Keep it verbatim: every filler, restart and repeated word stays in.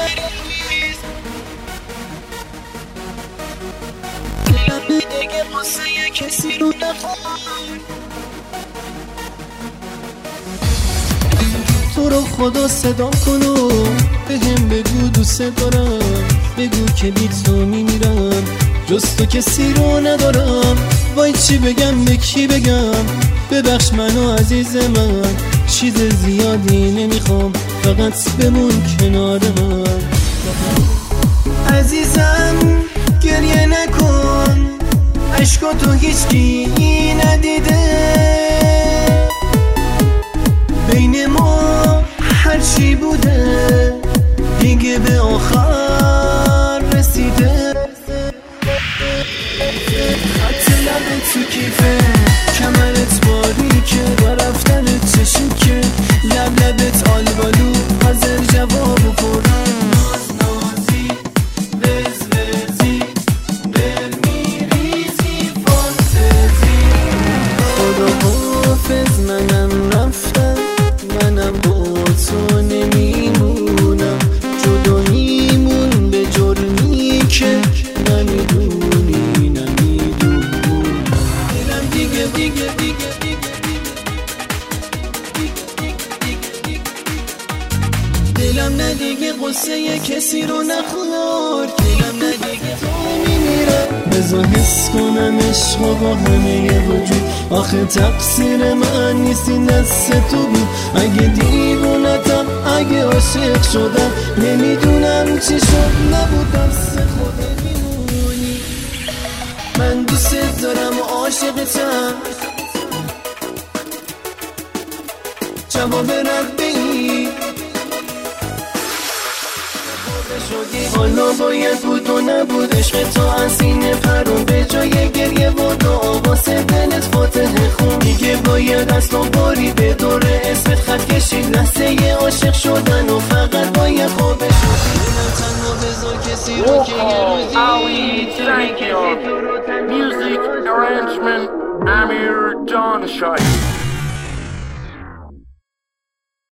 دیگه قصه کسی رو نخور. تو رو خدا صدا کنو بهم بگو دوست دارم، بگو که بی تو میمیرم، جز تو کسی رو ندارم. وای چی بگم به کی بگم، ببخش منو عزیز من، چیز زیادی نمیخوام، فقط بمون کنار من. عزیزم گریه نکن، عشقاتو هیچکی ندیده، بین ما هرچی بوده دیگه به آخر رسیده. خط لبت تو کیفه، کمرت باریکه، با رفتنت چشیکه، لب لبت آلبالو، حاضر جوابو پرم، ناز نازی وز وزی، دل میریزی فانتزی. خدا حافظ منم رفتم، منم با تو نمیمونم، جداییمون به جرمی که نمیدونی نمیدونی. دلم دیگه دیگه دیگه دلم نه دیگه قصه کسی رو نخور، دلم نه دیگه تو میمیرم. بذار حس کنم عشقو با همه وجود، آخه تقصیر من نیست این دست تو بود. اگه دیوونتم، اگه عاشق شدم، نمیدونم چی شد، نبود دست خودت میمونی. من دوست دارم و عاشقتم، جواب رقبه ای حالا باید بود و نبود. عشق تو از سینه پرون، به جای گریه و دعا واسه دلت فاتحه خون. دیگه باید از تو باری به دور اسمت خط کشید، لحظه عاشق شدن و فقط باید خوابه شد. تنها بذار کسی رو که یه روزی Music arrangement Amir John Shai.